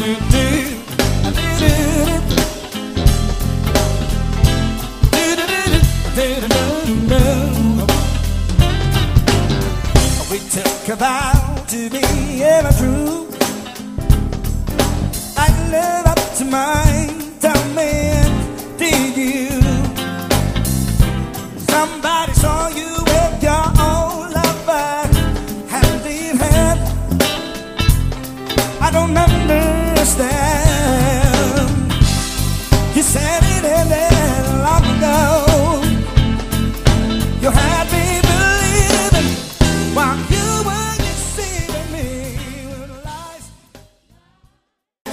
We took a vow to be ever true. I live up to mine. Tell me, did you? Somebody saw you with your old lover, hand in hand. I don't understand.